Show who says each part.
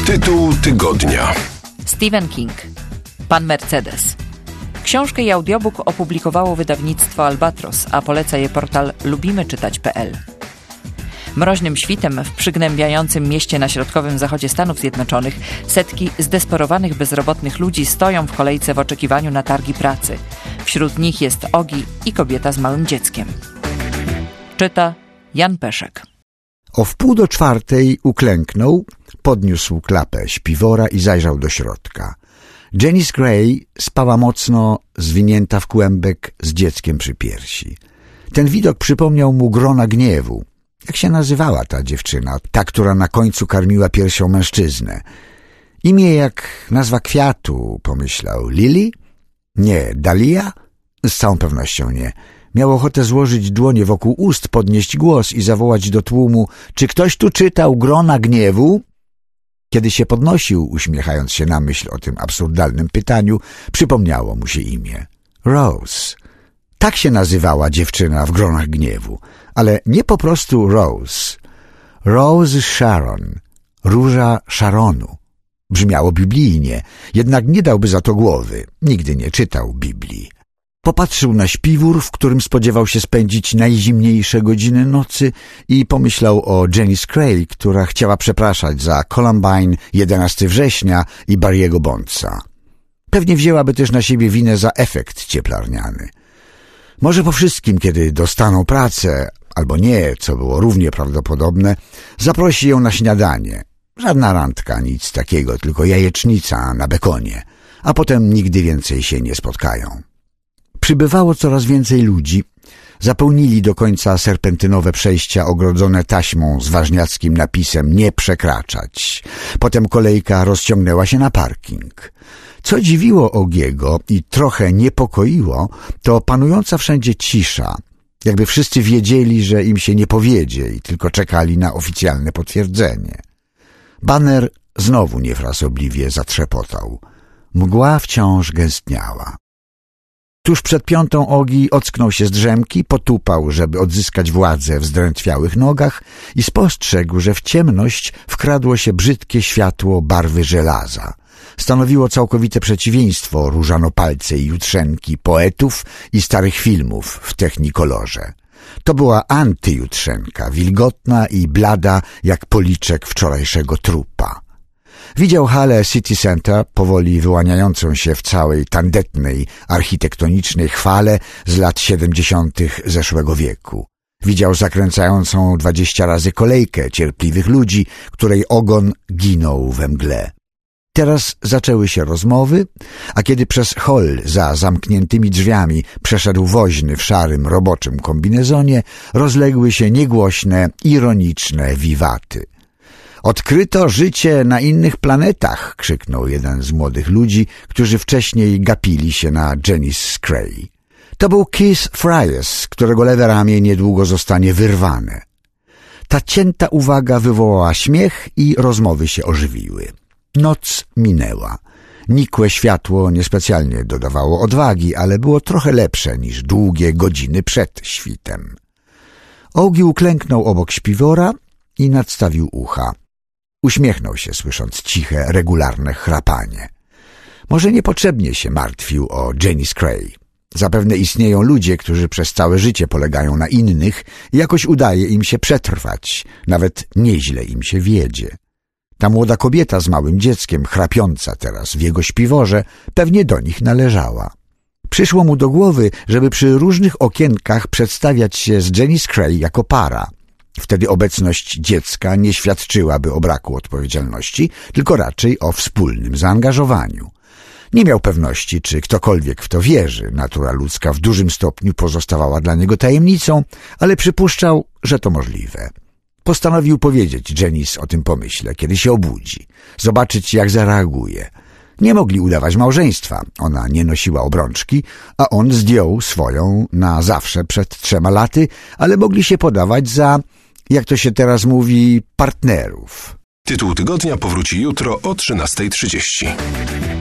Speaker 1: Tytuł tygodnia.
Speaker 2: Stephen King. Pan Mercedes. Książkę i audiobook opublikowało wydawnictwo Albatros, a poleca je portal lubimyczytać.pl. Mroźnym świtem w przygnębiającym mieście na środkowym zachodzie Stanów Zjednoczonych setki zdesperowanych bezrobotnych ludzi stoją w kolejce w oczekiwaniu na targi pracy. Wśród nich jest Ogi i kobieta z małym dzieckiem. Czyta Jan Peszek.
Speaker 3: O 3:30 uklęknął, podniósł klapę śpiwora i zajrzał do środka. Janice Gray spała mocno, zwinięta w kłębek z dzieckiem przy piersi. Ten widok przypomniał mu Grona Gniewu. Jak się nazywała ta dziewczyna, ta, która na końcu karmiła piersią mężczyznę? Imię jak nazwa kwiatu, pomyślał. Lily? Nie. Dalia? Z całą pewnością nie. Miał ochotę złożyć dłonie wokół ust, podnieść głos i zawołać do tłumu: czy ktoś tu czytał Grona Gniewu? Kiedy się podnosił, uśmiechając się na myśl o tym absurdalnym pytaniu, przypomniało mu się imię. Rose. Tak się nazywała dziewczyna w Gronach Gniewu, ale nie po prostu Rose. Rose Sharon, róża Sharonu. Brzmiało biblijnie, jednak nie dałby za to głowy. Nigdy nie czytał Biblii. Popatrzył na śpiwór, w którym spodziewał się spędzić najzimniejsze godziny nocy i pomyślał o Janice Gray, która chciała przepraszać za Columbine, 11 września i Barry'ego Bondsa. Pewnie wzięłaby też na siebie winę za efekt cieplarniany. Może po wszystkim, kiedy dostaną pracę, albo nie, co było równie prawdopodobne, zaprosi ją na śniadanie. Żadna randka, nic takiego, tylko jajecznica na bekonie, a potem nigdy więcej się nie spotkają. Przybywało coraz więcej ludzi. Zapełnili do końca serpentynowe przejścia ogrodzone taśmą z ważniackim napisem „Nie przekraczać”. Potem kolejka rozciągnęła się na parking. Co dziwiło Ogiego i trochę niepokoiło, to panująca wszędzie cisza. Jakby wszyscy wiedzieli, że im się nie powiedzie i tylko czekali na oficjalne potwierdzenie. Baner znowu niefrasobliwie zatrzepotał. Mgła wciąż gęstniała. Tuż przed 5:00 Ogi ocknął się z drzemki, potupał, żeby odzyskać władzę w zdrętwiałych nogach i spostrzegł, że w ciemność wkradło się brzydkie światło barwy żelaza. Stanowiło całkowite przeciwieństwo różanopalce i jutrzenki poetów i starych filmów w technikolorze. To była antyjutrzenka, wilgotna i blada jak policzek wczorajszego trupa. Widział halę City Center, powoli wyłaniającą się w całej tandetnej, architektonicznej chwale z lat 70. zeszłego wieku. Widział zakręcającą 20 razy kolejkę cierpliwych ludzi, której ogon ginął we mgle. Teraz zaczęły się rozmowy, a kiedy przez hol za zamkniętymi drzwiami przeszedł woźny w szarym, roboczym kombinezonie, rozległy się niegłośne, ironiczne wiwaty. Odkryto życie na innych planetach, krzyknął jeden z młodych ludzi, którzy wcześniej gapili się na Janice Gray. To był Keith Fries, którego lewe ramię niedługo zostanie wyrwane. Ta cięta uwaga wywołała śmiech i rozmowy się ożywiły. Noc minęła. Nikłe światło niespecjalnie dodawało odwagi, ale było trochę lepsze niż długie godziny przed świtem. Ogi uklęknął obok śpiwora i nadstawił ucha. Uśmiechnął się, słysząc ciche, regularne chrapanie. Może niepotrzebnie się martwił o Janice Gray. Zapewne istnieją ludzie, którzy przez całe życie polegają na innych i jakoś udaje im się przetrwać. Nawet nieźle im się wiedzie. Ta młoda kobieta z małym dzieckiem, chrapiąca teraz w jego śpiworze, pewnie do nich należała. Przyszło mu do głowy, żeby przy różnych okienkach przedstawiać się z Janice Gray jako para. Wtedy obecność dziecka nie świadczyłaby o braku odpowiedzialności, tylko raczej o wspólnym zaangażowaniu. Nie miał pewności, czy ktokolwiek w to wierzy. Natura ludzka w dużym stopniu pozostawała dla niego tajemnicą, ale przypuszczał, że to możliwe. Postanowił powiedzieć Janice o tym pomyśle, kiedy się obudzi, zobaczyć, jak zareaguje. Nie mogli udawać małżeństwa. Ona nie nosiła obrączki, a on zdjął swoją na zawsze przed 3 laty, ale mogli się podawać za, jak to się teraz mówi, partnerów.
Speaker 1: Tytuł tygodnia powróci jutro o 13:30.